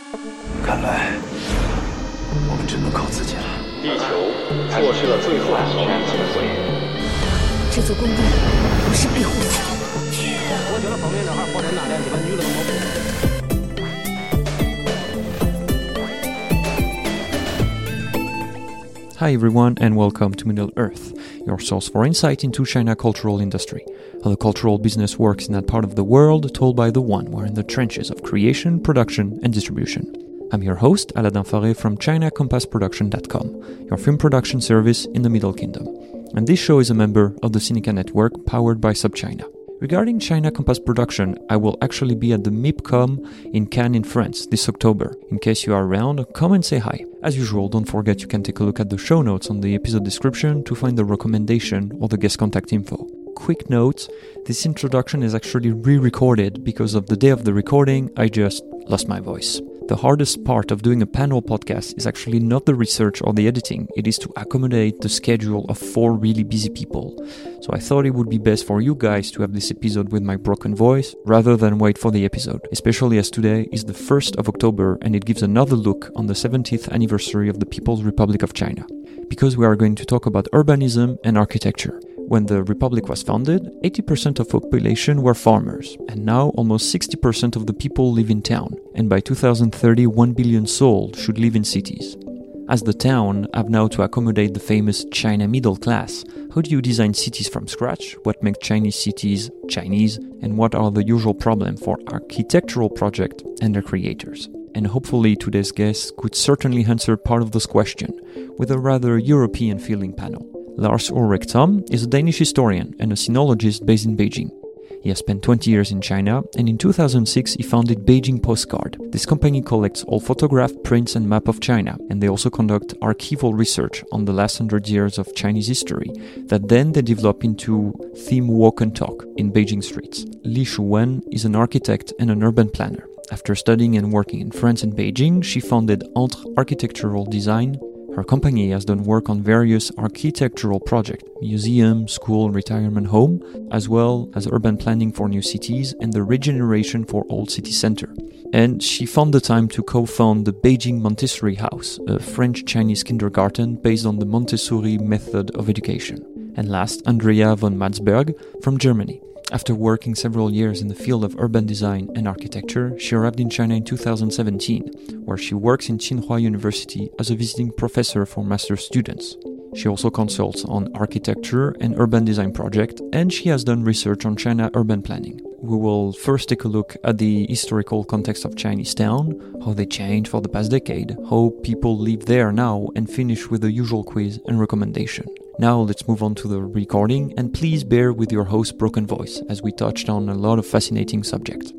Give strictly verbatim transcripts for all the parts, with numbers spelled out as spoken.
看来我们只能靠自己了。 地球错失了最后一条机会。 这座公路不是庇护所。 我觉得方面这行活人大连基本女的都没。 Hi everyone and welcome to Middle Earth, your source for insight into China cultural industry, how the cultural business works in that part of the world told by the one who are in the trenches of creation, production and distribution. I'm your host, Aladin Faré from China Compass Production dot com, your film production service in the Middle Kingdom. And this show is a member of the Sinica network powered by SubChina. Regarding China Compass Production, I will actually be at the MIPCOM in Cannes in France this October. In case you are around, come and say hi. As usual, don't forget you can take a look at the show notes on the episode description to find the recommendation or the guest contact info. Quick note, this introduction is actually re-recorded because of the day of the recording, I just lost my voice. The hardest part of doing a panel podcast is actually not the research or the editing, it is to accommodate the schedule of four really busy people. So I thought it would be best for you guys to have this episode with my broken voice rather than wait for the episode, especially as today is the first of October and it gives another look on the seventieth anniversary of the People's Republic of China. Because we are going to talk about urbanism and architecture. When the Republic was founded, eighty percent of the population were farmers, and now almost sixty percent of the people live in town, and by two thousand thirty, one billion souls should live in cities. As the town have now to accommodate the famous China middle class, how do you design cities from scratch? What makes Chinese cities Chinese? And what are the usual problems for architectural projects and their creators? And hopefully today's guest could certainly answer part of this question with a rather European-feeling panel. Lars Ulrik Thom is a Danish historian and a sinologist based in Beijing. He has spent twenty years in China, and in two thousand six he founded Beijing Postcard. This company collects all photograph, prints and map of China, and they also conduct archival research on the last hundred years of Chinese history that then they develop into theme walk and talk in Beijing streets. Li Shuwen is an architect and an urban planner. After studying and working in France and Beijing, she founded Entre Architectural Design. Her company has done work on various architectural projects, museum, school, retirement home, as well as urban planning for new cities and the regeneration for old city center. And she found the time to co-found the Beijing Montessori House, a French-Chinese kindergarten based on the Montessori method of education. And last, Andrea von Matzberg from Germany. After working several years in the field of urban design and architecture, she arrived in China in two thousand seventeen, where she works in Tsinghua University as a visiting professor for master's students. She also consults on architecture and urban design projects, and she has done research on China urban planning. We will first take a look at the historical context of Chinese town, how they changed for the past decade, how people live there now, and finish with the usual quiz and recommendation. Now let's move on to the recording, and please bear with your host's broken voice, as we touched on a lot of fascinating subjects.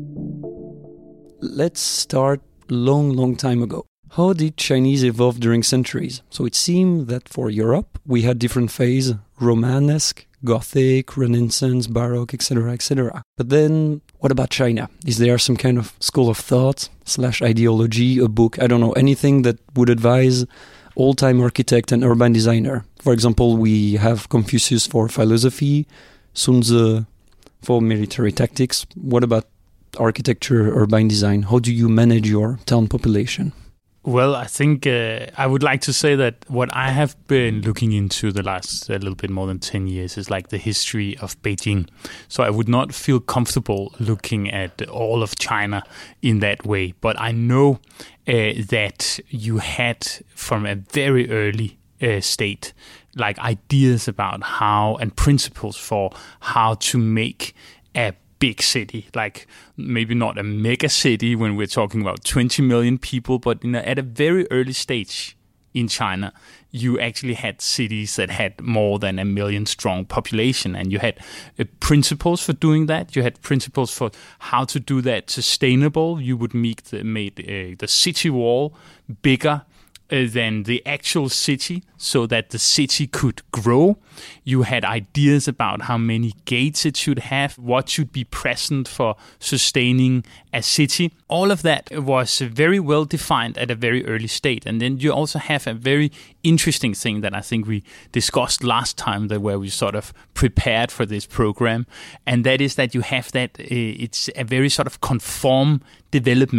Let's start long, long time ago. How did Chinese evolve during centuries? So it seemed that for Europe, we had different phases, Romanesque, Gothic, Renaissance, Baroque, et cetera, et cetera. But then, what about China? Is there some kind of school of thought, slash ideology, a book, I don't know, anything that would advise old-time architect and urban designer? For example, we have Confucius for philosophy, Sun Tzu for military tactics. What about architecture, urban design? How do you manage your town population? Well, I think uh, I would like to say that what I have been looking into the last a little bit more than ten years is like the history of Beijing. So I would not feel comfortable looking at all of China in that way. But I know uh, that you had from a very early uh, state like ideas about how and principles for how to make a big city, like maybe not a mega city when we're talking about twenty million people, but in a, at a very early stage in China, you actually had cities that had more than a million strong population, and you had uh, principles for doing that. You had principles for how to do that sustainable. You would make the, made uh, the city wall bigger Uh, than the actual city, so that the city could grow. You had ideas about how many gates it should have, what should be present for sustaining a city. All of that was very well defined at a very early state. And then you also have a very interesting thing that I think we discussed last time, that where we sort of prepared for this program, and that is that you have that uh, it's a very sort of conform development.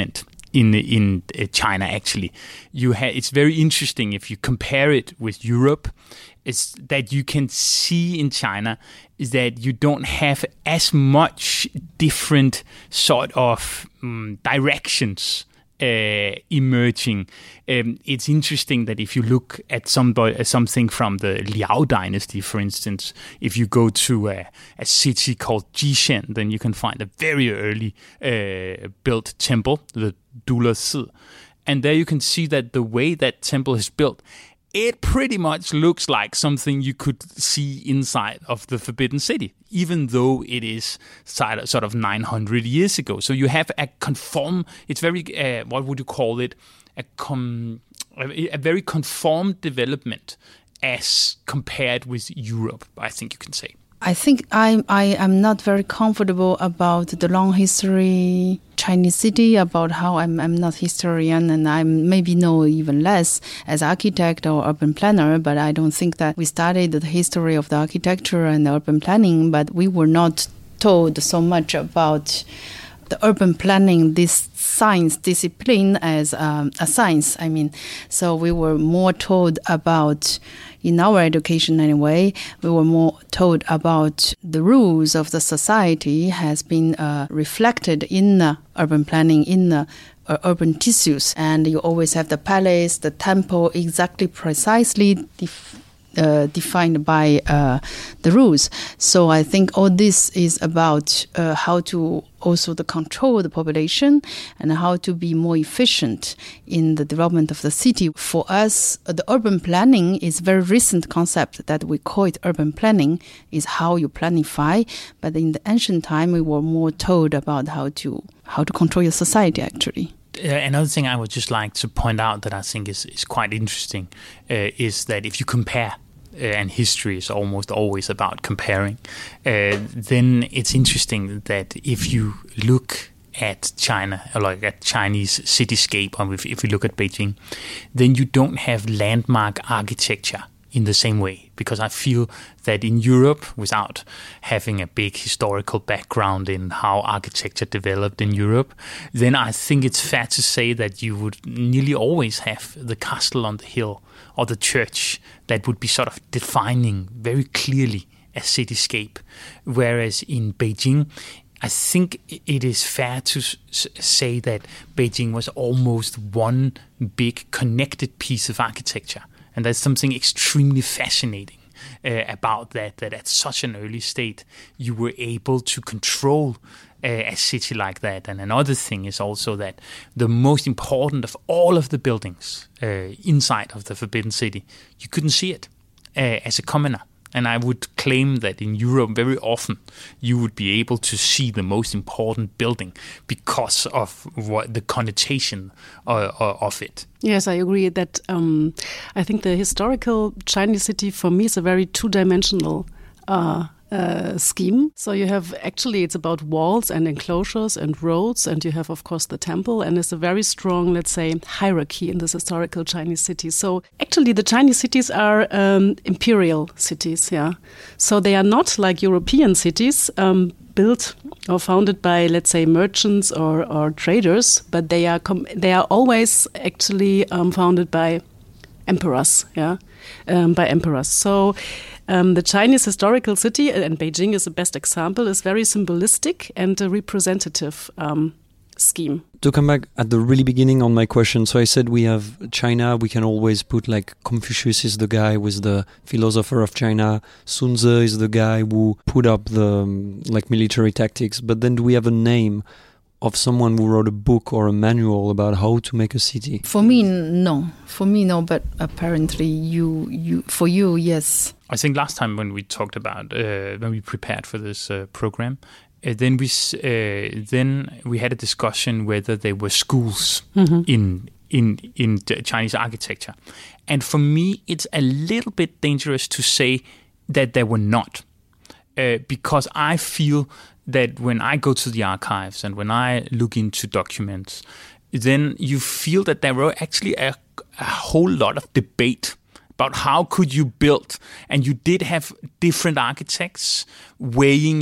in in uh, China. Actually, you ha- it's very interesting if you compare it with Europe. Is that you can see in China is that you don't have as much different sort of um, directions uh, emerging. Um, it's interesting that if you look at some, uh, something from the Liao dynasty, for instance, if you go to a, a city called Jishan, then you can find a very early uh, built temple, the Dula Si. And there you can see that the way that temple is built, it pretty much looks like something you could see inside of the Forbidden City, even though it is sort of nine hundred years ago. So you have a conform, it's very, uh, what would you call it? A, com, a very conformed development as compared with Europe, I think you can say. I think I I am not very comfortable about the long history Chinese city, about how I'm I'm not historian and I maybe know even less as architect or urban planner, but I don't think that we studied the history of the architecture and the urban planning, but we were not told so much about the urban planning, this science discipline as um, a science. I mean, so we were more told about, in our education anyway, we were more told about the rules of the society has been uh, reflected in the urban planning, in the uh, urban tissues. And you always have the palace, the temple exactly precisely def- Uh, defined by uh, the rules. So I think all this is about uh, how to also to control the population and how to be more efficient in the development of the city. For us, uh, the urban planning is a very recent concept that we call it urban planning, is how you planify. But in the ancient time, we were more told about how to how to control your society, actually. Uh, another thing I would just like to point out that I think is, is quite interesting uh, is that if you compare, uh, and history is almost always about comparing, uh, then it's interesting that if you look at China, or like at Chinese cityscape, or if, if you look at Beijing, then you don't have landmark architecture in the same way, because I feel that in Europe, without having a big historical background in how architecture developed in Europe, then I think it's fair to say that you would nearly always have the castle on the hill or the church that would be sort of defining very clearly a cityscape. Whereas in Beijing, I think it is fair to say that Beijing was almost one big connected piece of architecture. And there's something extremely fascinating uh, about that, that at such an early state, you were able to control uh, a city like that. And another thing is also that the most important of all of the buildings uh, inside of the Forbidden City, you couldn't see it uh, as a commoner. And I would claim that in Europe, very often, you would be able to see the most important building because of what the connotation uh, of it. Yes, I agree that um, I think the historical Chinese city for me is a very two-dimensional uh, uh, scheme. So you have, actually, it's about walls and enclosures and roads, and you have, of course, the temple, and it's a very strong, let's say, hierarchy in this historical Chinese city. So actually, the Chinese cities are um, imperial cities, yeah. So they are not like European cities, um, built or founded by, let's say, merchants or, or traders, but they are com- they are always actually um, founded by emperors, yeah, um, by emperors. So um, the Chinese historical city, and Beijing is the best example, is very symbolistic and a representative um, scheme. To come back at the really beginning on my question, so I said we have China, we can always put like Confucius is the guy with the philosopher of China, Sun Tzu is the guy who put up the um, like military tactics, but then do we have a name of someone who wrote a book or a manual about how to make a city? For me, no. For me, no, but apparently you, you, for you, yes. I think last time when we talked about, uh, when we prepared for this uh, program, Uh, then we uh, then we had a discussion whether there were schools mm-hmm. in in in Chinese architecture, and for me it's a little bit dangerous to say that there were not, uh, because I feel that when I go to the archives and when I look into documents, then you feel that there were actually a, a whole lot of debate about how could you build, and you did have different architects weighing in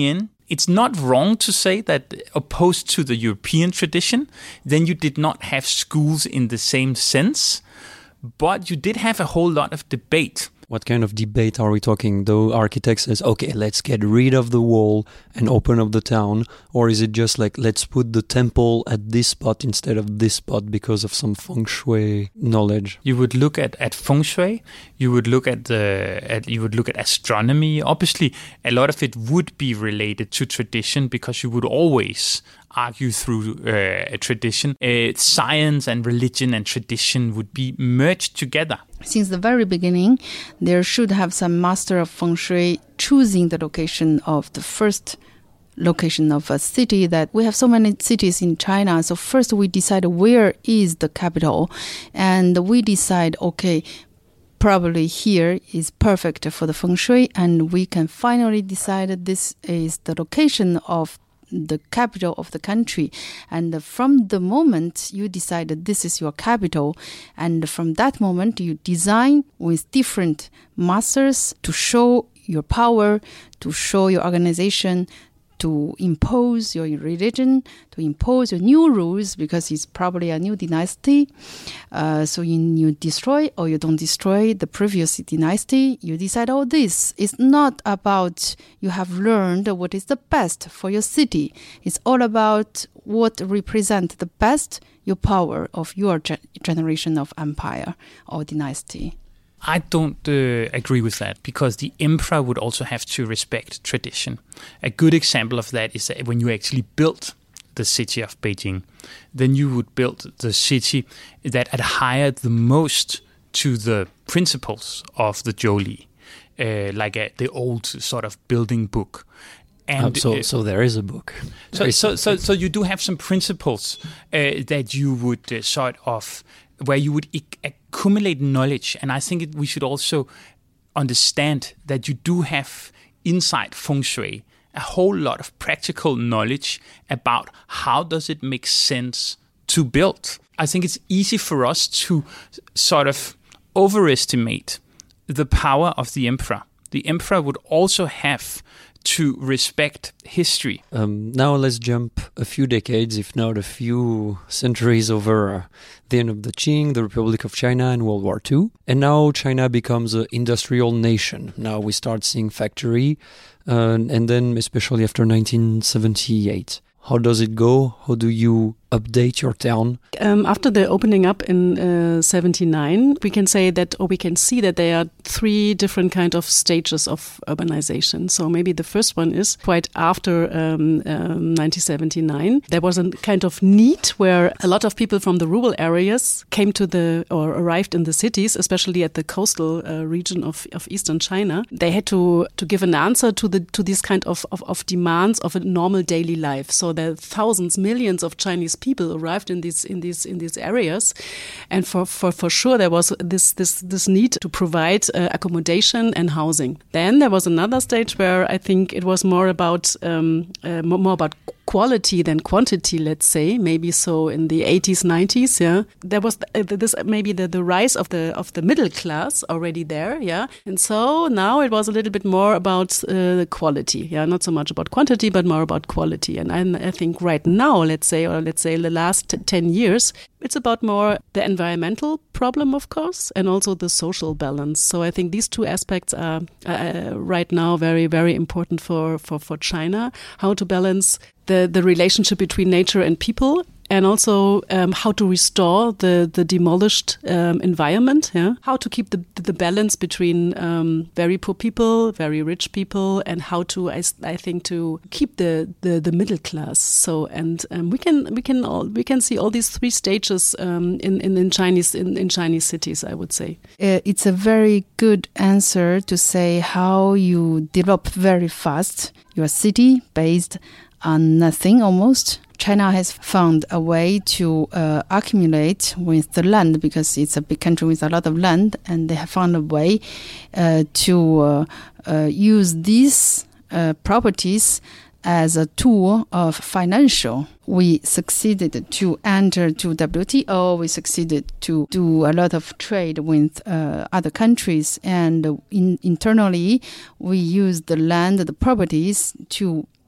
it's not wrong to say that opposed to the European tradition, then you did not have schools in the same sense, but you did have a whole lot of debate. What kind of debate are we talking? The architect says, okay, let's get rid of the wall and open up the town. Or is it just like, let's put the temple at this spot instead of this spot because of some feng shui knowledge? You would look at, at feng shui, you would look at the at, you would look at astronomy. Obviously, a lot of it would be related to tradition because you would always argue through uh, a tradition. Uh, science and religion and tradition would be merged together. Since the very beginning, there should have some master of feng shui choosing the location of the first location of a city. That we have so many cities in China. So first we decide where is the capital, and we decide, okay, probably here is perfect for the feng shui, and we can finally decide that this is the location of the capital of the country. And from the moment you decide that this is your capital, and from that moment you design with different masters to show your power, to show your organization, to impose your religion, to impose your new rules, because it's probably a new dynasty. Uh, so you, you destroy or you don't destroy the previous dynasty. You decide all this. It's not about you have learned what is the best for your city. It's all about what represents the best, your power of your ge- generation of empire or dynasty. I don't uh, agree with that, because the emperor would also have to respect tradition. A good example of that is that when you actually built the city of Beijing, then you would build the city that adhered the most to the principles of the Zhouli, uh, like a, the old sort of building book. And um, so, uh, so there is a book. So, so, so, so you do have some principles uh, that you would uh, sort of, where you would e- accumulate knowledge. And I think it, we should also understand that you do have inside feng shui a whole lot of practical knowledge about how does it make sense to build. I think it's easy for us to sort of overestimate the power of the emperor. The emperor would also have to respect history. Um, now let's jump a few decades, if not a few centuries, over uh, the end of the Qing, the Republic of China, and World War Two. And now China becomes an industrial nation. Now we start seeing factory, uh, and then especially after nineteen seventy-eight. How does it go? How do you update your town? Um, after the opening up in uh, seventy-nine, we can say that, or we can see that there are three different kind of stages of urbanization. So maybe the first one is quite after um, um, nineteen seventy-nine. There was a kind of need where a lot of people from the rural areas came to the, or arrived in the cities, especially at the coastal uh, region of, of eastern China. They had to, to give an answer to the to these kind of, of, of demands of a normal daily life. So there are thousands, millions of Chinese people arrived in these in these in these areas, and for, for, for sure there was this this this need to provide uh, accommodation and housing. Then there was another stage where I think it was more about um, uh, more about quality than quantity, let's say, maybe so in the eighties, nineties, yeah. There was uh, this maybe the, the rise of the of the middle class already there, yeah. And so now it was a little bit more about uh, quality, yeah, not so much about quantity, but more about quality. And I, I think right now, let's say, or let's say the last ten years, it's about more the environmental problem, of course, and also the social balance. So I think these two aspects are uh, right now very, very important for, for, for China, how to balance the, the relationship between nature and people, and also um, how to restore the, the demolished um, environment, yeah? How to keep the the balance between um, very poor people, very rich people, and how to, I, I think, to keep the, the, the middle class. So, and um, we can we can all we can see all these three stages um, in, in in Chinese in, in Chinese cities, I would say. Uh, it's a very good answer to say how you develop very fast your city based on nothing almost. China has found a way to uh, accumulate with the land, because it's a big country with a lot of land, and they have found a way uh, to uh, uh, use these uh, properties as a tool of financial. We succeeded to enter to W T O. We succeeded to do a lot of trade with uh, other countries, and in, internally we use the land, the properties to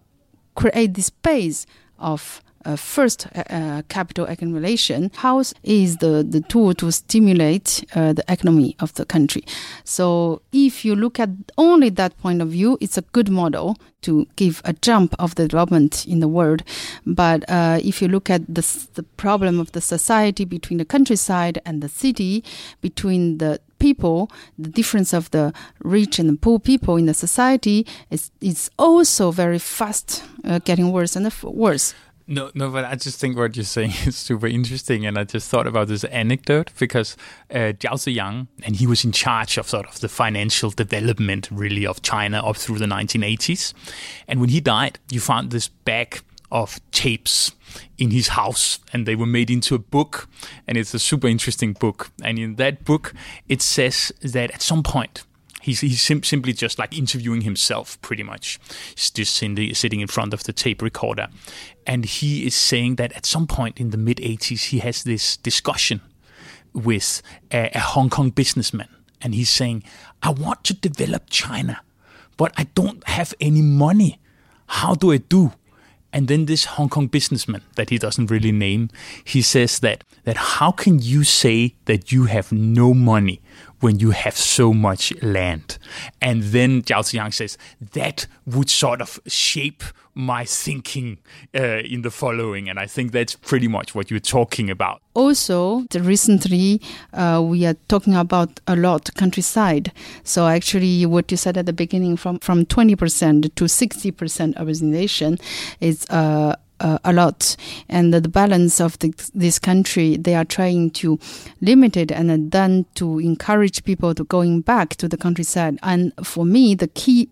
create this base of Uh, first, uh, uh, capital accumulation. House is the, the tool to stimulate uh, the economy of the country. So if you look at only that point of view, it's a good model to give a jump of the development in the world. But uh, if you look at the, the problem of the society between the countryside and the city, between the people, the difference of the rich and the poor people in the society is, is also very fast uh, getting worse and worse. No, no, but I just think what you're saying is super interesting, and I just thought about this anecdote because uh, Jiao Ziyang, and he was in charge of sort of the financial development, really, of China up through the nineteen eighties. And when he died, you found this bag of tapes in his house, and they were made into a book, and it's a super interesting book. And in that book, it says that at some point, He's, he's sim- simply just like interviewing himself, pretty much. He's just the, sitting in front of the tape recorder. And he is saying that at some point in the mid-eighties, he has this discussion with a, a Hong Kong businessman. And he's saying, I want to develop China, but I don't have any money. How do I do? And then this Hong Kong businessman that he doesn't really name, he says that, that how can you say that you have no money when you have so much land? And then Jiao Ziyang says, that would sort of shape my thinking uh, in the following. And I think that's pretty much what you're talking about. Also, the recently, uh, we are talking about a lot countryside. So actually, what you said at the beginning, from, from twenty percent to sixty percent urbanization is uh, uh, a lot. And the, the balance of the, this country, they are trying to limit it and then to encourage people to going back to the countryside. And for me, the key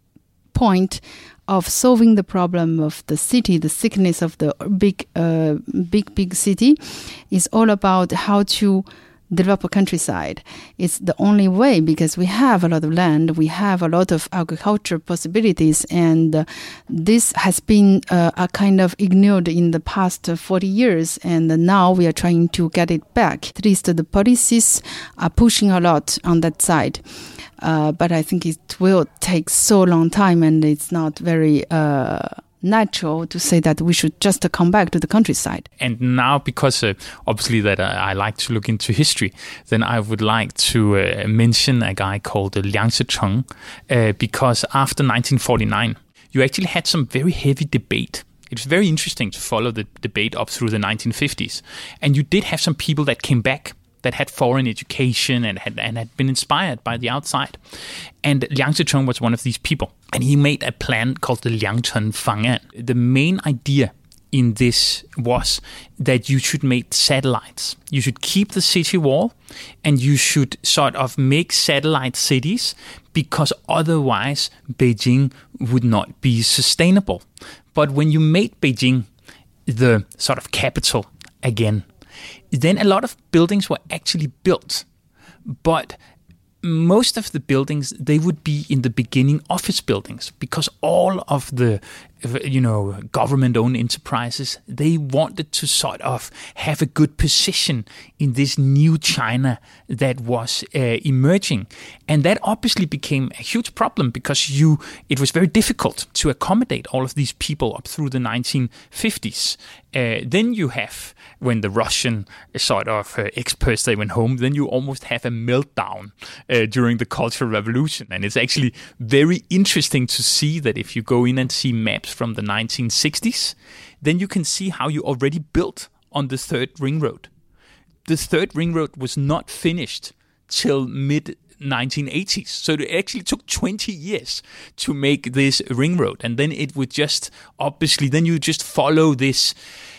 point of solving the problem of the city, the sickness of the big, uh, big, big city, is all about how to develop a countryside. It's the only way, because we have a lot of land, we have a lot of agriculture possibilities, and uh, this has been uh, a kind of ignored in the past uh, forty years, and uh, now we are trying to get it back. At least uh, the policies are pushing a lot on that side. Uh, but I think it will take so long time, and it's not very uh, natural to say that we should just uh, come back to the countryside. And now, because uh, obviously that uh, I like to look into history, then I would like to uh, mention a guy called uh, Liang Zhicheng, uh, because after nineteen forty-nine, you actually had some very heavy debate. It was very interesting to follow the debate up through the nineteen fifties. And you did have some people that came back that had foreign education and had and had been inspired by the outside. And Liang Zhicheng was one of these people. And he made a plan called the Liangcheng Fangan. The main idea in this was that you should make satellites. You should keep the city wall, and you should sort of make satellite cities, because otherwise Beijing would not be sustainable. But when you made Beijing the sort of capital again, then a lot of buildings were actually built. But most of the buildings, they would be in the beginning office buildings, because all of the, you know, government-owned enterprises, they wanted to sort of have a good position in this new China that was uh, emerging. And that obviously became a huge problem, because you it was very difficult to accommodate all of these people up through the nineteen fifties. Uh, then you have, when the Russian sort of uh, experts, they went home, then you almost have a meltdown uh, during the Cultural Revolution. And it's actually very interesting to see that if you go in and see maps from the nineteen sixties, then you can see how you already built on the third ring road. The third ring road was not finished till mid nineteen eighties. So it actually took twenty years to make this ring road. And then it would just, obviously, then you just follow this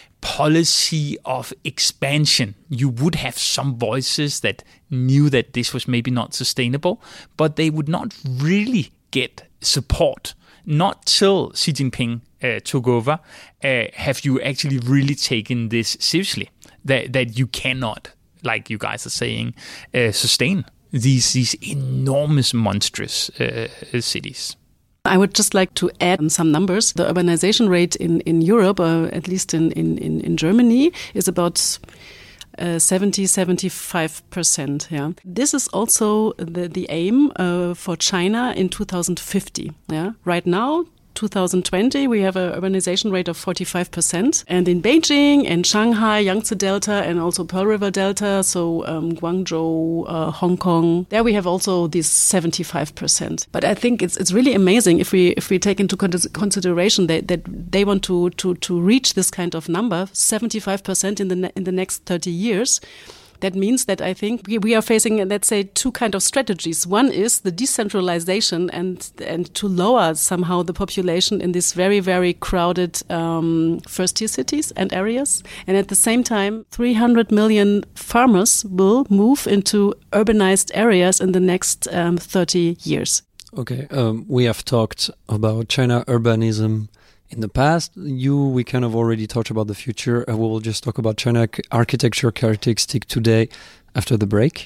policy of expansion. You would have some voices that knew that this was maybe not sustainable, but they would not really get support. Not till Xi Jinping uh, took over uh, have you actually really taken this seriously, that that you cannot, like you guys are saying, uh, sustain these these enormous, monstrous uh, cities. I would just like to add some numbers. The urbanization rate in, in Europe, or at least in, in, in Germany, is about uh, seventy, seventy-five percent. Yeah. This is also the, the aim uh, for China in two thousand fifty. Yeah. Right now, two thousand twenty, we have an urbanization rate of forty-five percent. And in Beijing and Shanghai, Yangtze Delta, and also Pearl River Delta, so um, Guangzhou, uh, Hong Kong, there we have also this seventy-five percent. But I think it's it's really amazing if we if we take into consideration that, that they want to, to, to reach this kind of number, seventy-five percent in the ne- in the next thirty years. That means that I think we, we are facing, let's say, two kind of strategies. One is the decentralization and and to lower somehow the population in these very, very crowded um, first-tier cities and areas. And at the same time, three hundred million farmers will move into urbanized areas in the next um, thirty years. Okay, um, we have talked about China urbanism in the past. You, we kind of already talked about the future. Uh, we will just talk about China architecture characteristic today after the break.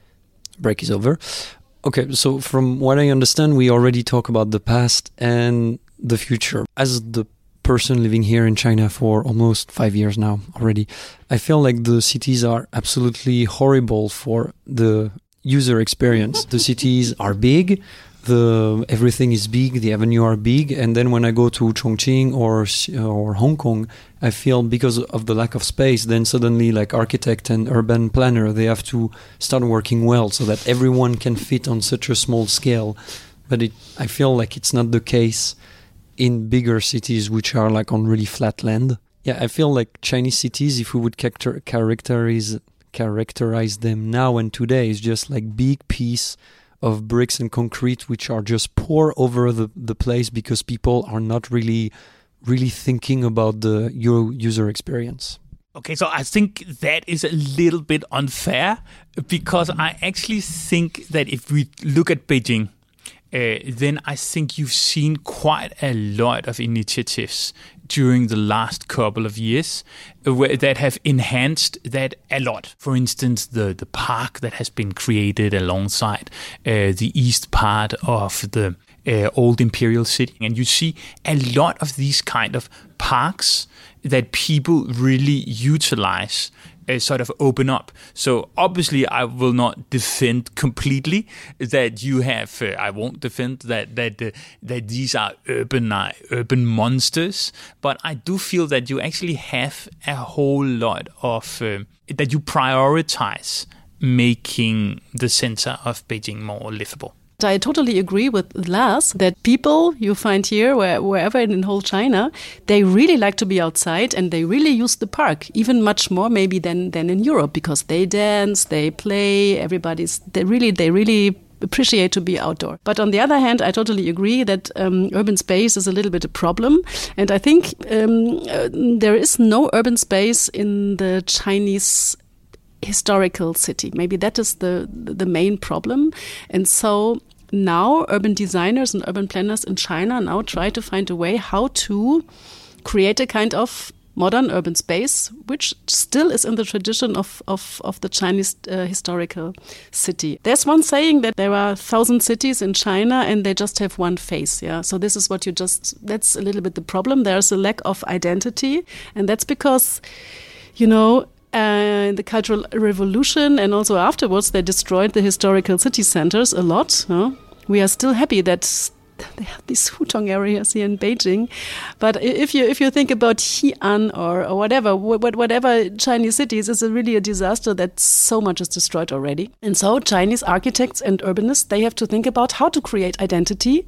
Break is over. Okay, so from what I understand, we already talk about the past and the future. As the person living here in China for almost five years now already, I feel like the cities are absolutely horrible for the user experience. The cities are big. The everything is big, the avenue are big, and then when I go to Chongqing or or Hong Kong, I feel because of the lack of space, then suddenly like architect and urban planner, they have to start working well so that everyone can fit on such a small scale. But it, I feel like it's not the case in bigger cities which are like on really flat land. Yeah, I feel like Chinese cities, if we would character, characterize characterize them now and today, is just like big piece of bricks and concrete which are just poured over the, the place because people are not really really thinking about the your user experience. Okay, so I think that is a little bit unfair because I actually think that if we look at Beijing, uh, then I think you've seen quite a lot of initiatives during the last couple of years uh, that have enhanced that a lot. For instance, the, the park that has been created alongside uh, the east part of the uh, old imperial city. And you see a lot of these kind of parks that people really utilize Uh, sort of open up. So obviously I will not defend completely that you have, uh, I won't defend that that uh, that these are urban uh, urban monsters, but I do feel that you actually have a whole lot of, uh, that you prioritize making the center of Beijing more livable. I totally agree with Lars that people you find here, where, wherever in whole China, they really like to be outside and they really use the park, even much more maybe than, than in Europe, because they dance, they play, everybody's, they really, they really appreciate to be outdoor. But on the other hand, I totally agree that um, urban space is a little bit a problem. And I think um, uh, there is no urban space in the Chinese historical city. Maybe that is the the main problem. And so now urban designers and urban planners in China now try to find a way how to create a kind of modern urban space, which still is in the tradition of, of, of the Chinese uh, historical city. There's one saying that there are a thousand cities in China and they just have one face. Yeah, so this is what you just, that's a little bit the problem. There's a lack of identity. And that's because, you know, Uh, in the Cultural Revolution and also afterwards, they destroyed the historical city centers a lot. Huh? We are still happy that they have these hutong areas here in Beijing. But if you if you think about Xi'an or, or whatever, whatever Chinese cities, it's a really a disaster that so much is destroyed already. And so Chinese architects and urbanists, they have to think about how to create identity.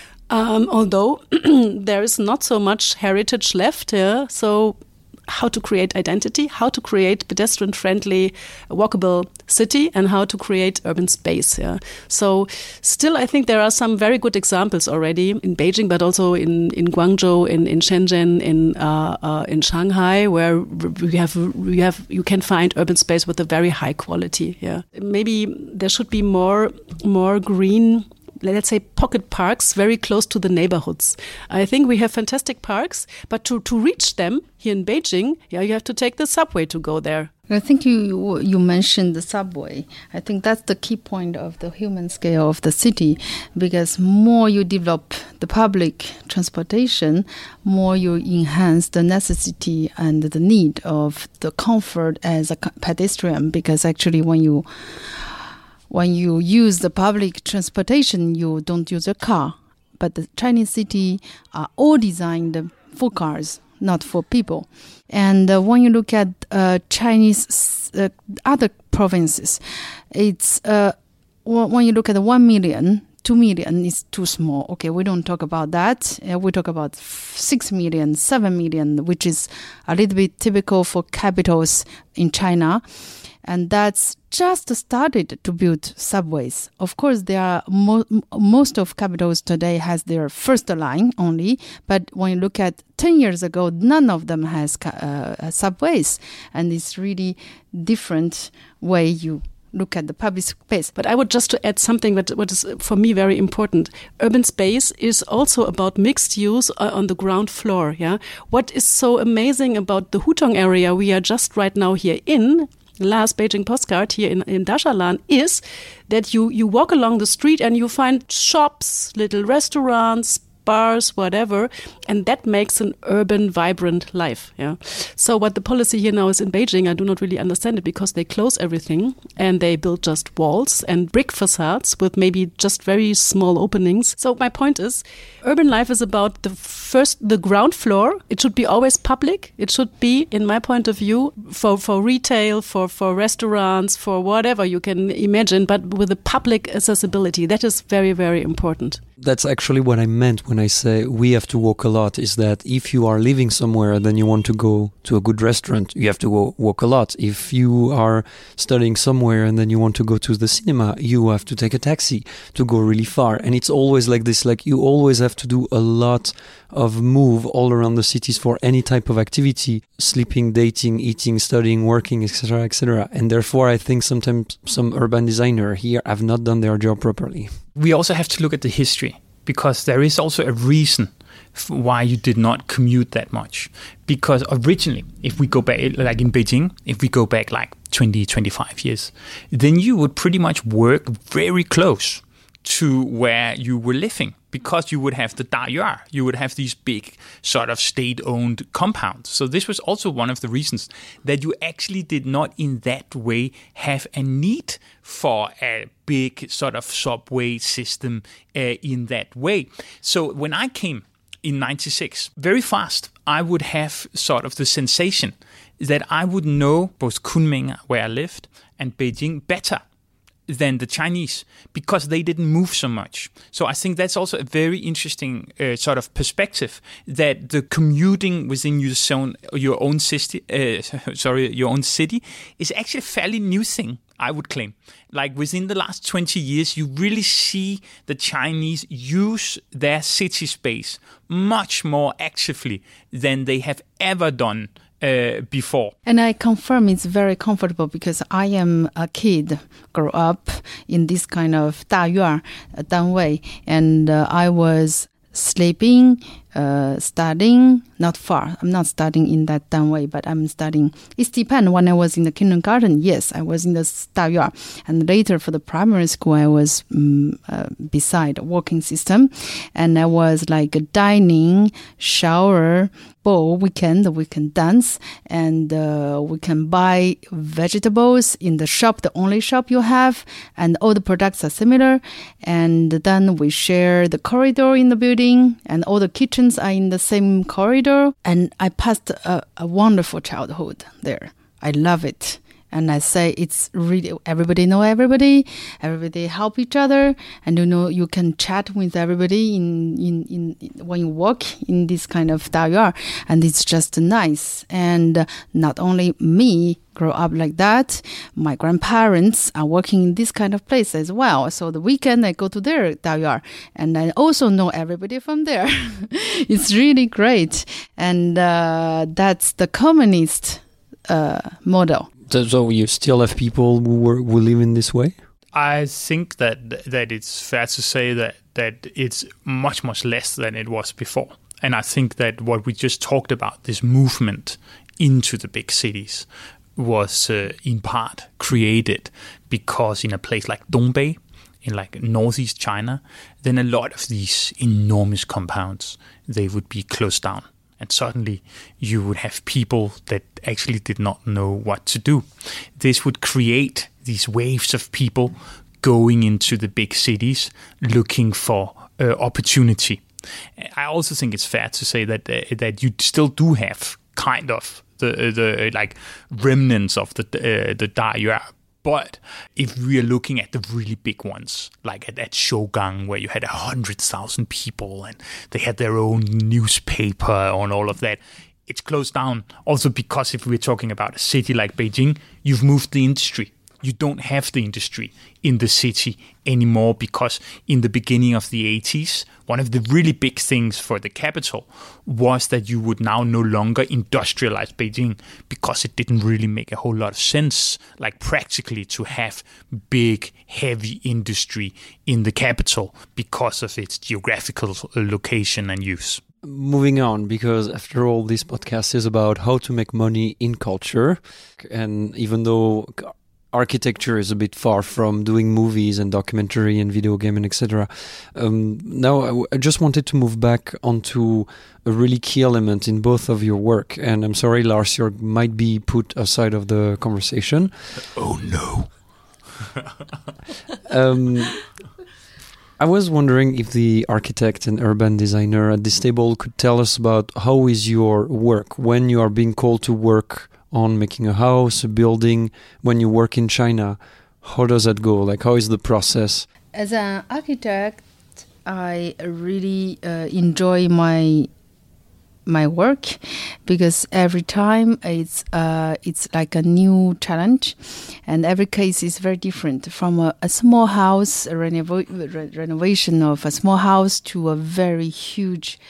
Um, although there is not so much heritage left here, so how to create identity, how to create pedestrian-friendly, walkable city, and how to create urban space. Yeah. So still, I think there are some very good examples already in Beijing, but also in, in Guangzhou, in, in Shenzhen, in uh, uh, in Shanghai, where we have we have you can find urban space with a very high quality. Yeah. Maybe there should be more more green, let's say, pocket parks very close to the neighborhoods. I think we have fantastic parks, but to, to reach them here in Beijing, yeah, you have to take the subway to go there. I think you you mentioned the subway. I think that's the key point of the human scale of the city, because more you develop the public transportation, more you enhance the necessity and the need of the comfort as a pedestrian, because actually when you When you use the public transportation, you don't use a car. but the Chinese city are all designed for cars, not for people. And uh, when you look at uh, Chinese uh, other provinces, it's uh, when you look at the one million, two million is too small. Okay, we don't talk about that. Uh, we talk about six million, seven million, which is a little bit typical for capitals in China. And that's just started to build subways. Of course, there are mo- most of capitals today has their first line only. But when you look at ten years ago, none of them has uh, subways. And it's really different way you look at the public space. But I would just to add something that what is for me very important. Urban space is also about mixed use uh, on the ground floor. Yeah, what is so amazing about the Hutong area we are just right now here in, last Beijing postcard here in, in Dashalan, is that you, you walk along the street and you find shops, little restaurants, bars, whatever, and that makes an urban, vibrant life. Yeah. So what the policy here now is in Beijing, I do not really understand it because they close everything and they build just walls and brick facades with maybe just very small openings. So my point is, urban life is about the first, the ground floor. It should be always public. It should be, in my point of view, for, for retail, for, for restaurants, for whatever you can imagine, but with a public accessibility. That is very, very important. That's actually what I meant when I say we have to walk a lot, is that if you are living somewhere then you want to go to a good restaurant, you have to go walk a lot. If you are studying somewhere and then you want to go to the cinema, you have to take a taxi to go really far. And it's always like this, like you always have to do a lot of move all around the cities for any type of activity, sleeping, dating, eating, studying, working, et cetera, et cetera. And therefore I think sometimes some urban designer here have not done their job properly. We also have to look at the history, because there is also a reason why you did not commute that much. Because originally, if we go back, like in Beijing, if we go back like twenty, twenty-five years, then you would pretty much work very close to where you were living, because you would have the dayuan, you would have these big sort of state-owned compounds. So this was also one of the reasons that you actually did not in that way have a need for a big sort of subway system uh, in that way. So when I came in ninety-six, very fast, I would have sort of the sensation that I would know both Kunming, where I lived, and Beijing better than the Chinese, because they didn't move so much. So I think that's also a very interesting uh, sort of perspective, that the commuting within your own, your own city, uh, sorry, your own city, is actually a fairly new thing, I would claim. Like within the last twenty years, you really see the Chinese use their city space much more actively than they have ever done Uh, before. And I confirm it's very comfortable, because I am a kid, grew up in this kind of dayuan, uh, danwei, and uh, I was sleeping, uh, studying, not far. I'm not studying in that danwei, but I'm studying. It depends. When I was in the kindergarten, yes, I was in the dayuan. And later for the primary school, I was um, uh, beside a walking system. And I was like a dining, shower, bowl, weekend, we can dance, and uh, we can buy vegetables in the shop, the only shop you have, and all the products are similar. And then we share the corridor in the building, and all the kitchens are in the same corridor. And I passed a, a wonderful childhood there. I love it. And I say it's really, everybody know everybody, everybody help each other, and you know, you can chat with everybody in, in, in when you walk in this kind of dayuan, and it's just nice. And not only me grow up like that, my grandparents are working in this kind of place as well. So the weekend I go to their dayuan, and I also know everybody from there. It's really great. And uh, that's the communist uh, model. So you still have people who were, who live in this way? I think that that it's fair to say that that it's much, much less than it was before. And I think that what we just talked about, this movement into the big cities, was uh, in part created because in a place like Dongbei, in like northeast China, then a lot of these enormous compounds, they would be closed down. And suddenly you would have people that actually did not know what to do. This would create these waves of people going into the big cities looking for uh, opportunity. I also think it's fair to say that uh, that you still do have kind of the the uh, like remnants of the uh, the Dayue. But if we are looking at the really big ones, like at, at Shougang, where you had a hundred thousand people and they had their own newspaper and all of that, it's closed down. Also because if we're talking about a city like Beijing, you've moved the industry. You don't have the industry in the city anymore because in the beginning of the eighties, one of the really big things for the capital was that you would now no longer industrialize Beijing because it didn't really make a whole lot of sense, like practically, to have big, heavy industry in the capital because of its geographical location and use. Moving on, because after all, this podcast is about how to make money in culture. And even though architecture is a bit far from doing movies and documentary and video game and et cetera. Um, now, I, w- I just wanted to move back onto a really key element in both of your work. And I'm sorry, Lars, you might be put aside of the conversation. Oh, no. um, I was wondering if the architect and urban designer at this table could tell us about how is your work when you are being called to work on making a house, a building, when you work in China. How does that go? Like, how is the process? As an architect, I really uh, enjoy my my work because every time it's uh, it's like a new challenge, and every case is very different. From a, a small house, a renov- re- renovation of a small house to a very huge,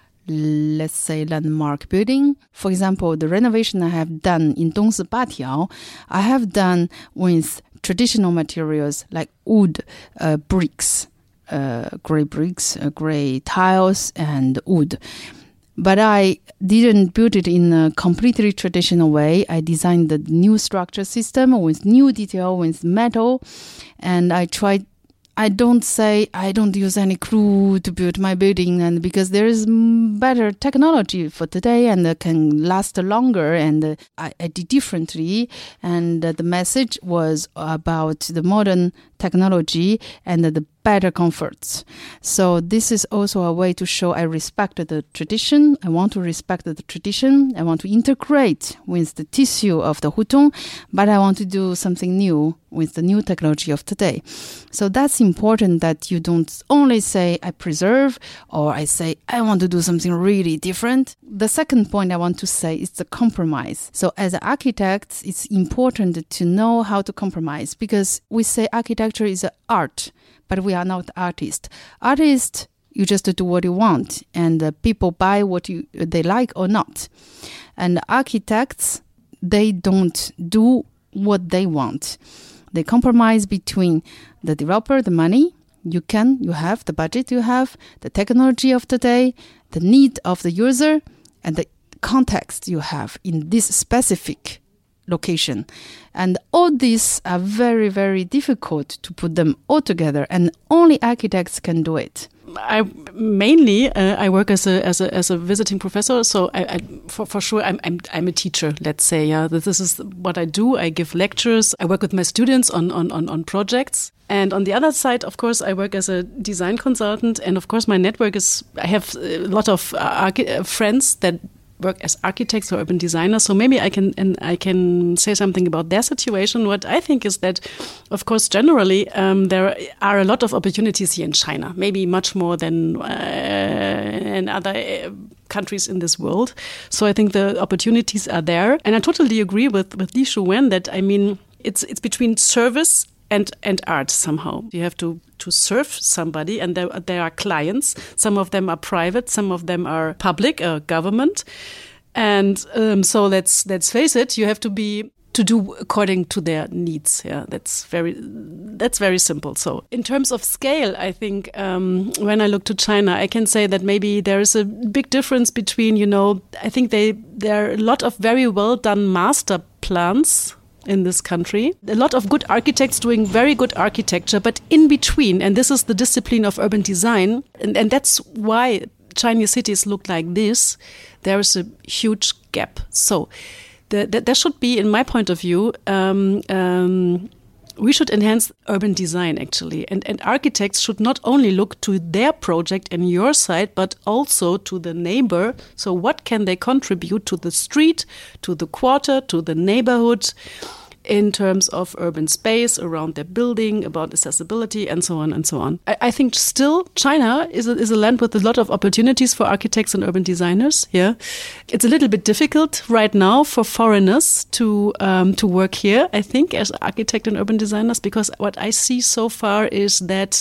let's say, landmark building. For example, the renovation I have done in Dongsi Batiao, I have done with traditional materials like wood, uh, bricks, uh, gray bricks, uh, gray tiles, and wood. But I didn't build it in a completely traditional way. I designed the new structure system with new detail, with metal, and I tried I don't say I don't use any glue to build my building, and because there is better technology for today and uh, can last longer, and uh, I, I did differently. And uh, the message was about the modern technology and uh, the better comforts. So this is also a way to show I respect the tradition. I want to respect the tradition. I want to integrate with the tissue of the hutong, but I want to do something new with the new technology of today. So that's important that you don't only say I preserve or I say I want to do something really different. The second point I want to say is the compromise. So as architects, it's important to know how to compromise because we say architecture is an art, but we are not artists. Artists, you just do what you want, and uh, people buy what you they like or not. And architects, they don't do what they want. They compromise between the developer, the money you can, you have, the budget you have, the technology of today, the need of the user, and the context you have in this specific location. And all these are very, very difficult to put them all together, and only architects can do it. I mainly uh, I work as a as a as a visiting professor, so I, I for for sure I'm I'm I'm a teacher. Let's say, yeah, this is what I do. I give lectures. I work with my students on on on, on projects. And on the other side, of course, I work as a design consultant, and of course, my network is I have a lot of uh, archi- friends that work as architects or urban designers, so maybe I can and I can say something about their situation. What I think is that, of course, generally um, there are a lot of opportunities here in China, maybe much more than uh, in other uh, countries in this world. So I think the opportunities are there, and I totally agree with with Li Shuwen that I mean it's it's between service and and art somehow. You have to to serve somebody, and there, there are clients. Some of them are private, some of them are public, uh, government. And um, so let's let's face it, you have to be to do according to their needs. Yeah, that's very that's very simple. So in terms of scale, I think um, when I look to China, I can say that maybe there is a big difference between, you know, I think they there are a lot of very well done master plans in this country. A lot of good architects doing very good architecture, but in between, and this is the discipline of urban design, and, and that's why Chinese cities look like this, there is a huge gap. So the, the, there should be, in my point of view, um, um, we should enhance urban design, actually. And, and architects should not only look to their project and your site, but also to the neighbor. So what can they contribute to the street, to the quarter, to the neighborhood, in terms of urban space around their building, about accessibility, and so on and so on. I, I think still China is a, is a land with a lot of opportunities for architects and urban designers. Yeah, it's a little bit difficult right now for foreigners to um, to work here, I think, as architect and urban designers, because what I see so far is that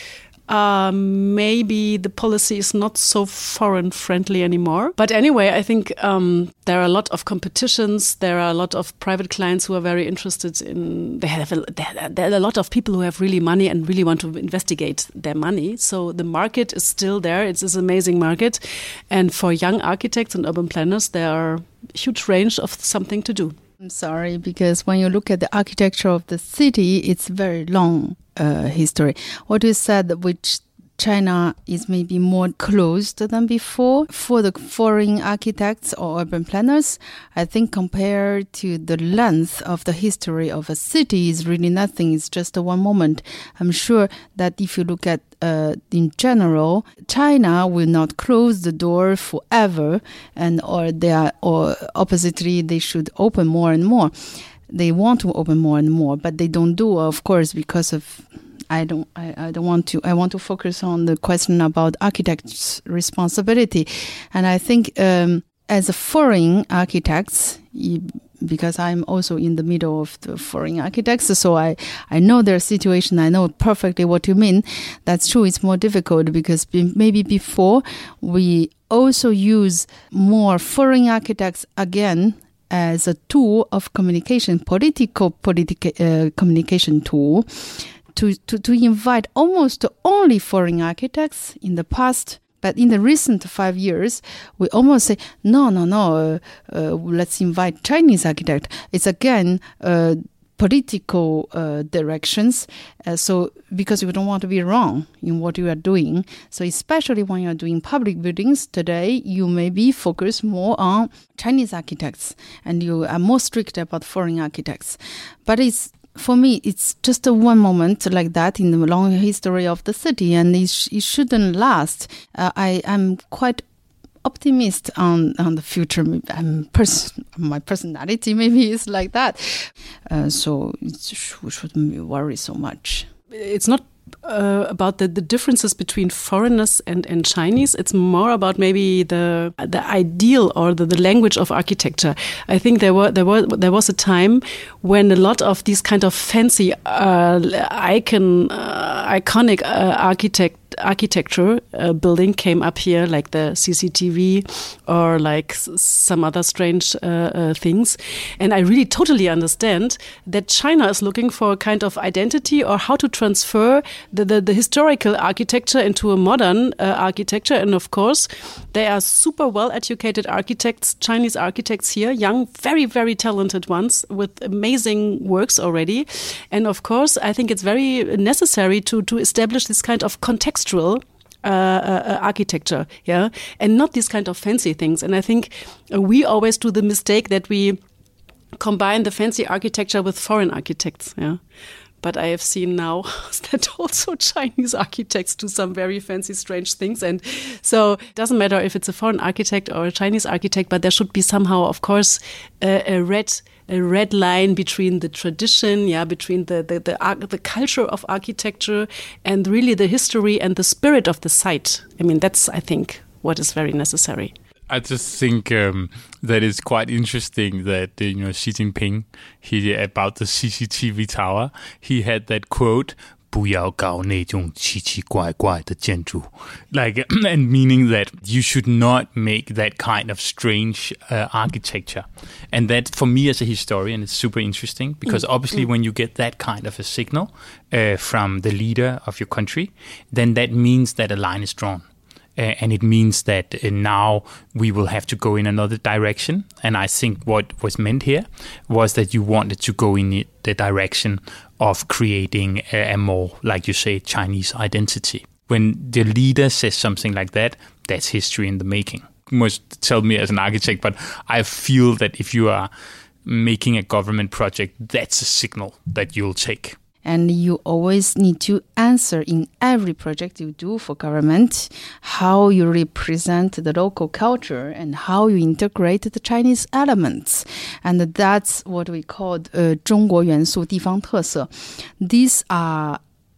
Uh, maybe the policy is not so foreign friendly anymore. But anyway, I think um, there are a lot of competitions. There are a lot of private clients who are very interested in, they have a, there are a lot of people who have really money and really want to investigate their money. So the market is still there. It's this amazing market. And for young architects and urban planners, there are a huge range of something to do. I'm sorry, because when you look at the architecture of the city, it's very long uh, history. What you said, which China is maybe more closed than before for the foreign architects or urban planners. I think compared to the length of the history of a city is really nothing. It's just a one moment. I'm sure that if you look at uh, in general, China will not close the door forever, and or they are, or oppositely, they should open more and more. They want to open more and more, but they don't do, of course, because of I don't. I, I don't want to. I want to focus on the question about architects' responsibility, and I think um, as a foreign architects, because I'm also in the middle of the foreign architects, so I I know their situation. I know perfectly what you mean. That's true. It's more difficult because maybe before we also use more foreign architects again as a tool of communication, political political uh, communication tool. To, to, to invite almost only foreign architects in the past. But in the recent five years, we almost say, no, no, no, uh, uh, let's invite Chinese architects. It's again uh, political uh, directions. Uh, so because we don't want to be wrong in what you are doing. So especially when you're doing public buildings today, you maybe focus more on Chinese architects and you are more strict about foreign architects. But it's For me, it's just a one moment like that in the long history of the city, and it, sh- it shouldn't last. Uh, I am quite optimist on, on the future. I'm pers- my personality maybe is like that. Uh, so it's, we shouldn't worry so much. It's not Uh, about the, the differences between foreigners and, and Chinese. It's more about maybe the the ideal or the, the language of architecture. I think there were there was there was a time when a lot of these kind of fancy uh, icon uh, iconic uh, architect architecture uh, building came up here, like the C C T V or like s- some other strange uh, uh, things. And I really totally understand that China is looking for a kind of identity or how to transfer the, the, the historical architecture into a modern uh, architecture. And of course, they are super well-educated architects, Chinese architects here, young, very, very talented ones with amazing works already. And of course, I think it's very necessary to, to establish this kind of context Uh, uh, architecture, yeah, and not these kind of fancy things. And I think uh, we always do the mistake that we combine the fancy architecture with foreign architects, yeah. But I have seen now that also Chinese architects do some very fancy, strange things. And so it doesn't matter if it's a foreign architect or a Chinese architect, but there should be somehow, of course, uh, a red a red line between the tradition, yeah, between the the, the the culture of architecture and really the history and the spirit of the site. I mean, that's, I think, what is very necessary. I just think um, that it's quite interesting that uh, you know Xi Jinping, he about the C C T V tower, he had that quote, 不要搞那种奇奇怪怪的建筑, like, and meaning that you should not make that kind of strange uh, architecture. And that, for me as a historian, it's super interesting because mm. obviously mm. when you get that kind of a signal uh, from the leader of your country, then that means that a line is drawn. Uh, and it means that uh, now we will have to go in another direction. And I think what was meant here was that you wanted to go in the direction of creating a, a more, like you say, Chinese identity. When the leader says something like that, that's history in the making. You must tell me as an architect, but I feel that if you are making a government project, that's a signal that you'll take. And you always need to answer in every project you do for government how you represent the local culture and how you integrate the Chinese elements. And that's what we call uh, 中国元素地方特色. These are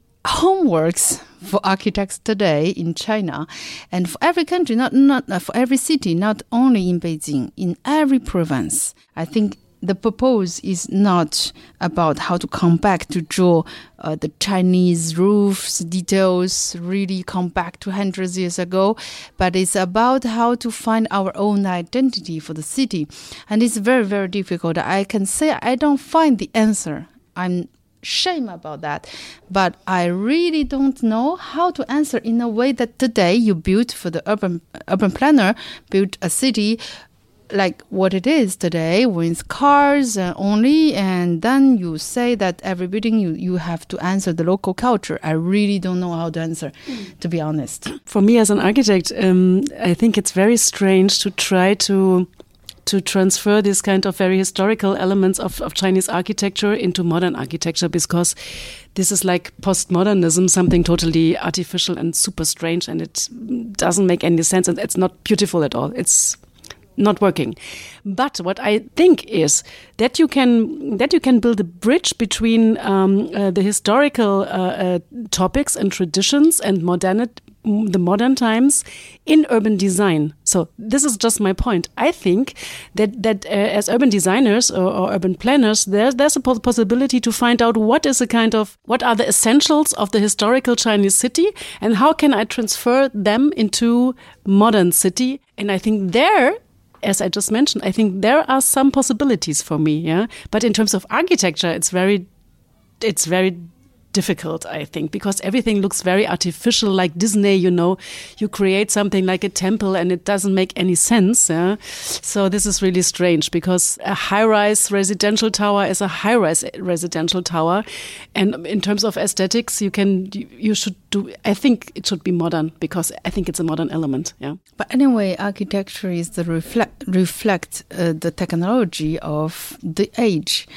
homeworks for architects today in China, and for every country, not not uh, for every city, not only in Beijing, in every province. I think the purpose is not about how to come back to draw uh, the Chinese roofs details, really come back to hundreds of years ago, but it's about how to find our own identity for the city. And it's very, very difficult. I can say I don't find the answer. I'm shame about that, but I really don't know how to answer in a way that today you build for the urban urban planner, build a city like what it is today with cars uh, only, and then you say that every building you, you have to answer the local culture. I really don't know how to answer, to be honest. For me as an architect, um, I think it's very strange to try to to transfer this kind of very historical elements of, of Chinese architecture into modern architecture, because this is like postmodernism, something totally artificial and super strange, and it doesn't make any sense, and it's not beautiful at all. It's not working. But what I think is that you can that you can build a bridge between um, uh, the historical uh, uh, topics and traditions and modernity, the modern times in urban design. So this is just my point. I think that that uh, as urban designers or, or urban planners, there, there's a possibility to find out what is a kind of, what are the essentials of the historical Chinese city and how can I transfer them into modern city. And I think there, as I just mentioned, I think there are some possibilities for me. Yeah, but in terms of architecture, it's very, it's very difficult, I think, because everything looks very artificial, like Disney. You know, you create something like a temple, and it doesn't make any sense. Yeah? So this is really strange, because a high-rise residential tower is a high-rise residential tower, and in terms of aesthetics, you can, you, you should do. I think it should be modern, because I think it's a modern element. Yeah. But anyway, architecture is the reflect reflect uh, the technology of the age,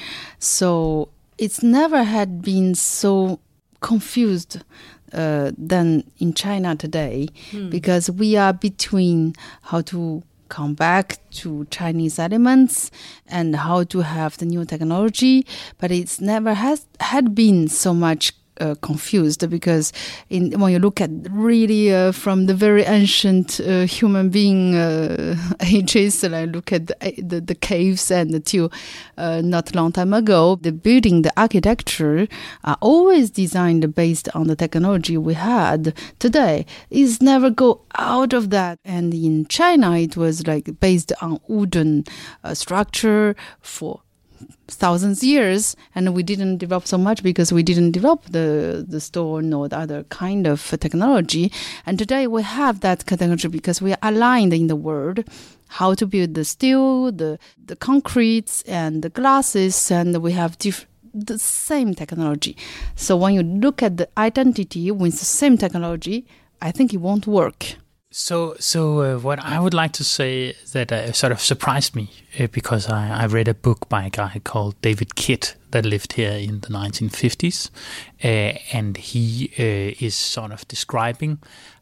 so it's never had been so confused uh, than in China today, hmm. because we are between how to come back to Chinese elements and how to have the new technology, but it's never has had been so much Uh, confused, because in, when you look at really uh, from the very ancient uh, human being uh, ages, and I look at the, the, the caves and the till uh, not long time ago, the building, the architecture are always designed based on the technology we had today. It's never go out of that. And in China, it was like based on wooden uh, structure for thousands of years, and we didn't develop so much because we didn't develop the, the stone or the other kind of technology. And today we have that technology because we are aligned in the world how to build the steel, the, the concretes, and the glasses, and we have diff- the same technology. So when you look at the identity with the same technology, I think it won't work. So, so uh, what I would like to say that uh, sort of surprised me uh, because I, I read a book by a guy called David Kidd that lived here in the nineteen fifties, uh, and he uh, is sort of describing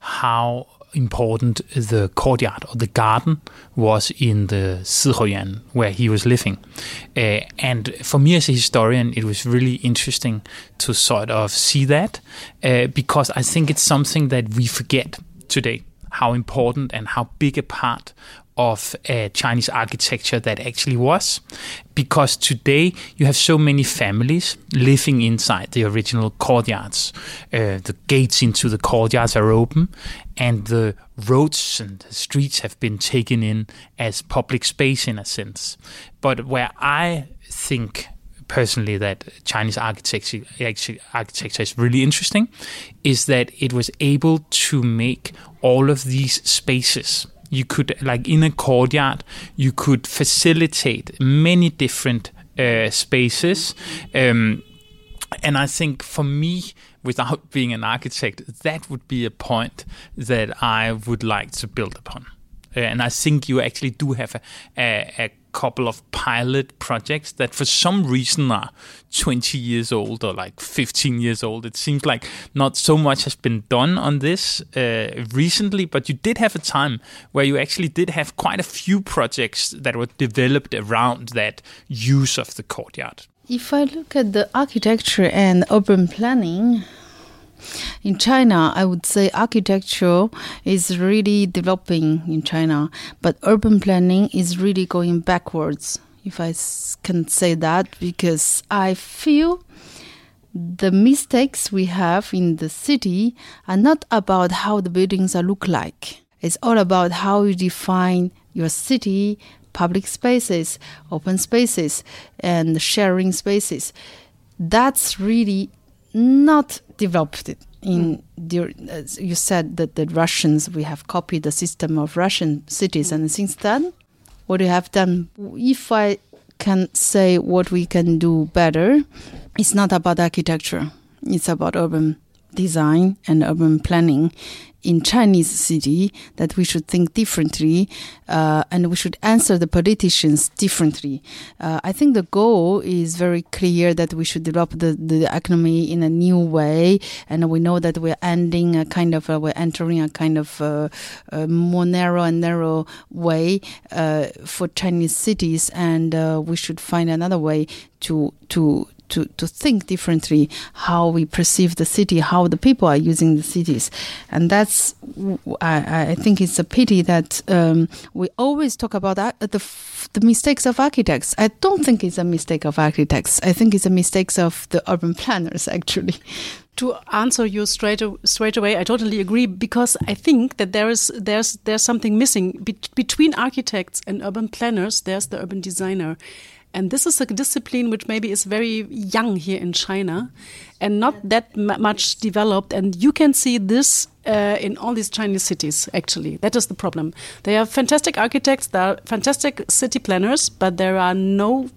how important the courtyard or the garden was in the Sihuoyuan where he was living. Uh, and for me as a historian, it was really interesting to sort of see that uh, because I think it's something that we forget today, how important and how big a part of uh, Chinese architecture that actually was. Because today you have so many families living inside the original courtyards. Uh, the gates into the courtyards are open and the roads and the streets have been taken in as public space in a sense. But where I think personally that Chinese architecture, architecture is really interesting is that it was able to make all of these spaces. You could, like in a courtyard, you could facilitate many different uh, spaces. Um, and I think for me, without being an architect, that would be a point that I would like to build upon. Uh, and I think you actually do have a, a, a couple of pilot projects that for some reason are twenty years old or like fifteen years old. It seems like not so much has been done on this uh, recently, but you did have a time where you actually did have quite a few projects that were developed around that use of the courtyard. If I look at the architecture and urban planning, in China, I would say architecture is really developing in China, but urban planning is really going backwards, if I can say that, because I feel the mistakes we have in the city are not about how the buildings are look like. It's all about how you define your city, public spaces, open spaces, and sharing spaces. That's really not developed in the, as you said that the Russians, we have copied the system of Russian cities, and since then what we have done, if I can say what we can do better, it's not about architecture, it's about urban design and urban planning in Chinese city, that we should think differently uh, and we should answer the politicians differently. Uh, I think the goal is very clear that we should develop the, the economy in a new way, and we know that we're ending a kind of, a, we're entering a kind of uh, a more narrow and narrow way uh, for Chinese cities, and uh, we should find another way to to to to think differently how we perceive the city, how the people are using the cities. And that's, I, I think it's a pity that um, we always talk about that, the, the mistakes of architects. I don't think it's a mistake of architects. I think it's a mistake of the urban planners, actually. To answer you straight straight away, I totally agree, because I think that there is there's there's something missing Be- between architects and urban planners. There's the urban designer. And this is a discipline which maybe is very young here in China and not that m- much developed. And you can see this uh, in all these Chinese cities, actually. That is the problem. They are fantastic architects, they are fantastic city planners, but there are no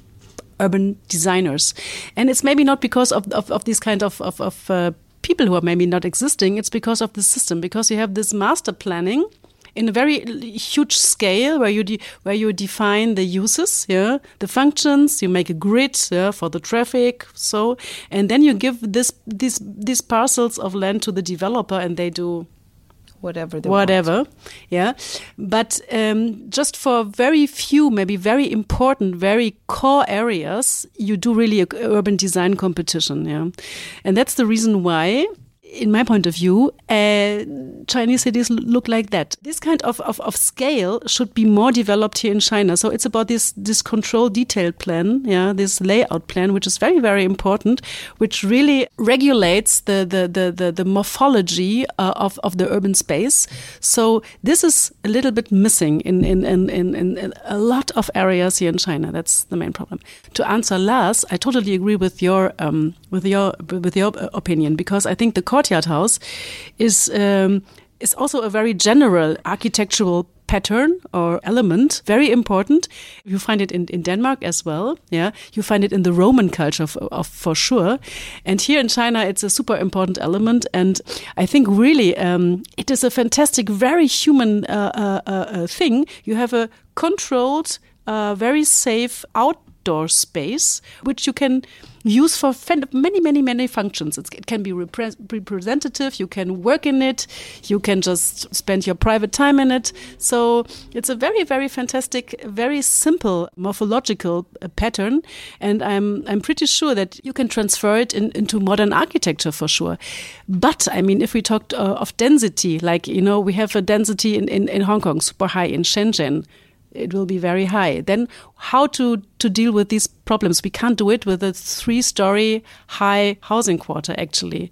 urban designers. And it's maybe not because of, of, of these kind of, of, of uh, people who are maybe not existing. It's because of the system, because you have this master planning in a very huge scale where you de- where you define the uses, yeah, the functions, you make a grid, yeah, for the traffic, so, and then you give this these these parcels of land to the developer, and they do whatever they whatever, want. yeah. But um, just for very few, maybe very important, very core areas, you do really a urban design competition, yeah, and that's the reason why, in my point of view, uh, Chinese cities look like that. This kind of, of, of scale should be more developed here in China. So it's about this this control detail plan, yeah, this layout plan, which is very, very important, which really regulates the the the the, the morphology uh, of of the urban space. So this is a little bit missing in in, in in in a lot of areas here in China. That's the main problem. To answer Lars, I totally agree with your um, with your with your opinion, because I think the courtyard house is um, is also a very general architectural pattern or element, very important. You find it in, in Denmark as well. Yeah, you find it in the Roman culture of, of, for sure. And here in China, it's a super important element. And I think really um, it is a fantastic, very human uh, uh, uh, thing. You have a controlled, uh, very safe outdoor space, which you can use for many, many, many functions. It's, it can be repre- representative, you can work in it, you can just spend your private time in it. So it's a very, very fantastic, very simple morphological uh, pattern. And I'm I'm pretty sure that you can transfer it in, into modern architecture for sure. But, I mean, if we talked uh, of density, like, you know, we have a density in, in, in Hong Kong, super high, in Shenzhen, it will be very high. Then how to, to deal with these problems? We can't do it with a three-story high housing quarter, actually.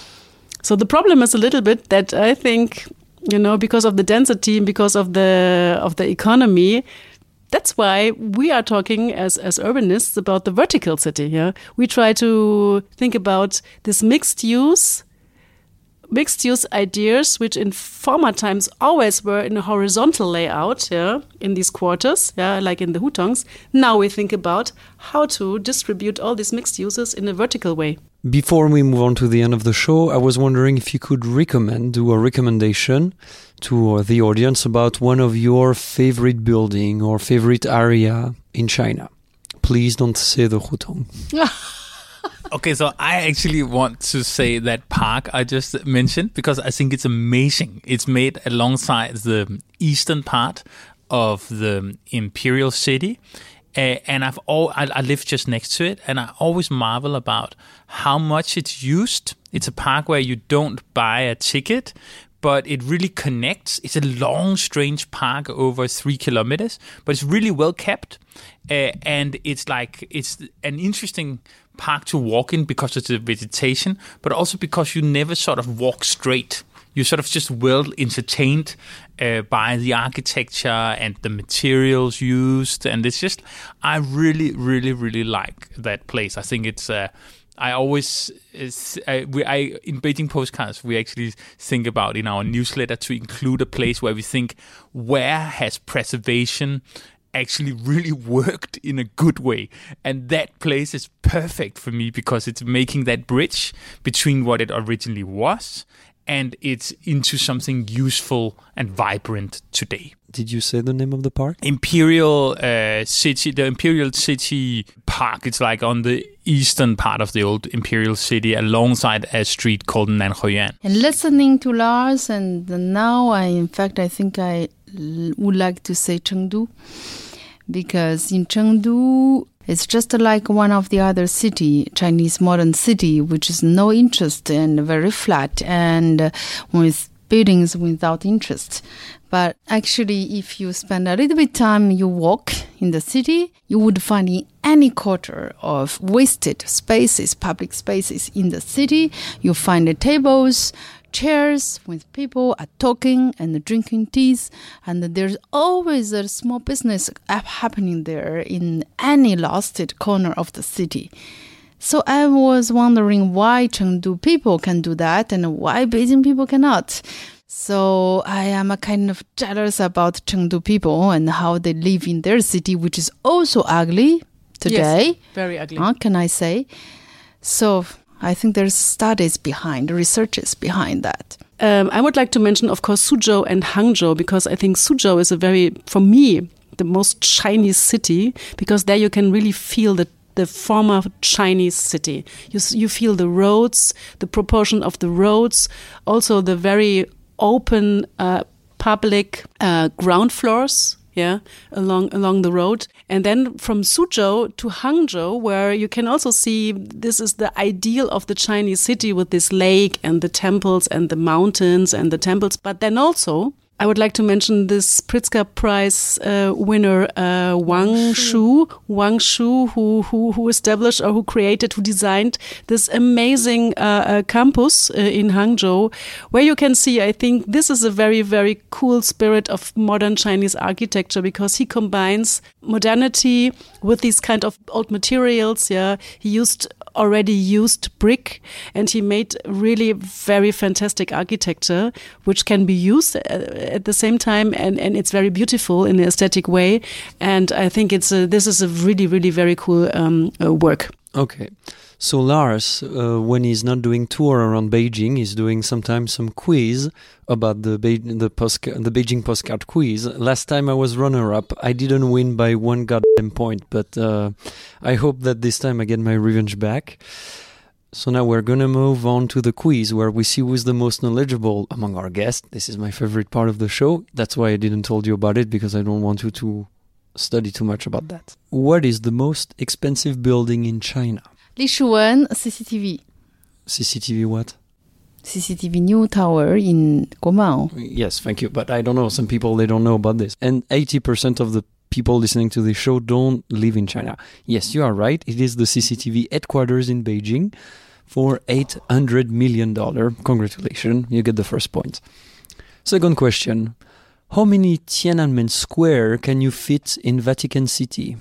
So the problem is a little bit that I think, you know, because of the density and because of the of the economy, that's why we are talking as, as urbanists about the vertical city. Yeah, we try to think about this mixed use mixed-use ideas, which in former times always were in a horizontal layout, yeah, in these quarters, yeah, like in the hutongs. Now we think about how to distribute all these mixed uses in a vertical way. Before we move on to the end of the show, I was wondering if you could recommend, do a recommendation to the audience about one of your favorite building or favorite area in China. Please don't say the hutong. Okay, so I actually want to say that park I just mentioned because I think it's amazing. It's made alongside the eastern part of the imperial city. Uh, and I've all I, I live just next to it, and I always marvel about how much it's used. It's a park where you don't buy a ticket, but it really connects. It's a long, strange park over three kilometers, but it's really well kept, uh, and it's like it's an interesting park to walk in because of the vegetation, but also because you never sort of walk straight. You're sort of just well entertained uh, by the architecture and the materials used. And it's just, I really, really, really like that place. I think it's, uh, I always, uh, we, I in Beijing Postcards, we actually think about in our newsletter to include a place where we think, where has preservation actually really worked in a good way? And that place is perfect for me because it's making that bridge between what it originally was and it's into something useful and vibrant today. Did you say the name of the park? Imperial uh, City, the Imperial City Park. It's like on the eastern part of the old Imperial City alongside a street called Nanhuian. And listening to Lars, and now I, in fact, I think I l- would like to say Chengdu, because in Chengdu, it's just like one of the other city, Chinese modern city, which is no interest and very flat and uh, with buildings without interest. But actually, if you spend a little bit time, you walk in the city, you would find in any quarter of wasted spaces, public spaces in the city, you find the tables, chairs with people are talking and drinking teas, and there's always a small business happening there in any lost corner of the city. So I was wondering why Chengdu people can do that and why Beijing people cannot. So I am a kind of jealous about Chengdu people and how they live in their city, which is also ugly today. Yes, very ugly. How can I say? So I think there's studies behind, researches behind that. Um, I would like to mention, of course, Suzhou and Hangzhou, because I think Suzhou is a very, for me, the most Chinese city, because there you can really feel the the former Chinese city. You you feel the roads, the proportion of the roads, also the very open uh, public uh, ground floors, yeah, along along the road. And then from Suzhou to Hangzhou, where you can also see this is the ideal of the Chinese city with this lake and the temples and the mountains and the temples. But then also, I would like to mention this Pritzker Prize uh, winner, uh, Wang Shu, Wang Shu, who, who who established or who created, who designed this amazing uh, uh, campus uh, in Hangzhou, where you can see, I think this is a very, very cool spirit of modern Chinese architecture, because he combines modernity with these kind of old materials. Yeah, he used already used brick, and he made really very fantastic architecture, which can be used at the same time, and, and it's very beautiful in an aesthetic way. And I think it's a, this is a really, really very cool um, uh, work. Okay. So Lars, uh, when he's not doing tour around Beijing, he's doing sometimes some quiz about the Be- the, post- the Beijing postcard quiz. Last time I was runner-up. I didn't win by one goddamn point, but uh, I hope that this time I get my revenge back. So now we're going to move on to the quiz, where we see who's the most knowledgeable among our guests. This is my favorite part of the show. That's why I didn't told you about it, because I don't want you to study too much about that. What is the most expensive building in China? Li Shuwen, C C T V. C C T V what? C C T V New Tower in Guomao. Yes, thank you. But I don't know. Some people, they don't know about this. And eighty percent of the people listening to the show don't live in China. Yes, you are right. It is the C C T V headquarters in Beijing for eight hundred million dollars. Congratulations. You get the first point. Second question. How many Tiananmen Square can you fit in Vatican City?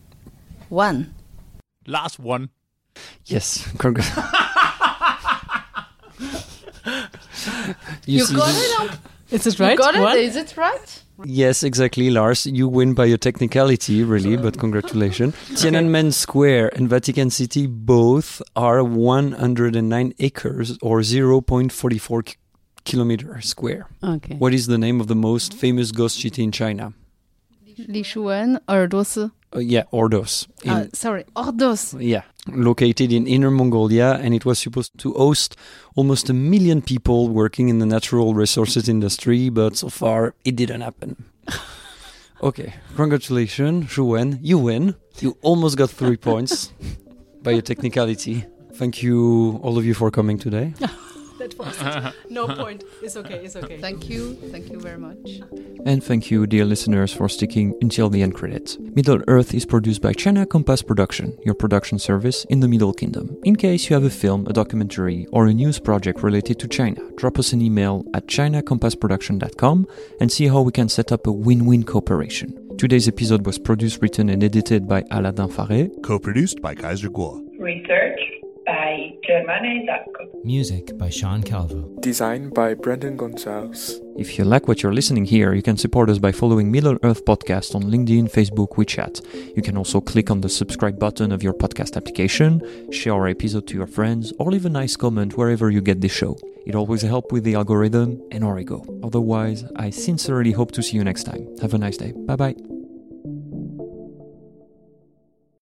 One. Last one. Yes. Congrats. You, see got this? it? Up? Is it right? You got What? it? Is it right? Yes, exactly, Lars. You win by a technicality, really, but congratulations. Tiananmen Square and Vatican City both are one hundred nine acres or zero point four four k- kilometer square. Okay. What is the name of the most famous ghost city in China? Lishuan, Ordos. Uh, yeah, Ordos. In, Uh, sorry, Ordos. yeah, located in Inner Mongolia, and it was supposed to host almost a million people working in the natural resources industry, but so far it didn't happen. Okay, congratulations, Zhu Wen. You win. You almost got three points by a technicality. Thank you, all of you, for coming today. That was it. No point. It's okay. It's okay. Thank you. Thank you very much. And thank you, dear listeners, for sticking until the end credits. Middle Earth is produced by China Compass Production, your production service in the Middle Kingdom. In case you have a film, a documentary, or a news project related to China, drop us an email at china compass production dot com and see how we can set up a win-win cooperation. Today's episode was produced, written, and edited by Alain Faré. Co-produced by Kaiser Kuo. Research by Germane Zacco. Music by Sean Calvo. Designed by Brendan Gonzalez. If you like what you're listening here, you can support us by following Middle Earth Podcast on LinkedIn, Facebook, WeChat. You can also click on the subscribe button of your podcast application, share our episode to your friends, or leave a nice comment wherever you get this show. It always helps with the algorithm and our ego. Otherwise, I sincerely hope to see you next time. Have a nice day. Bye-bye.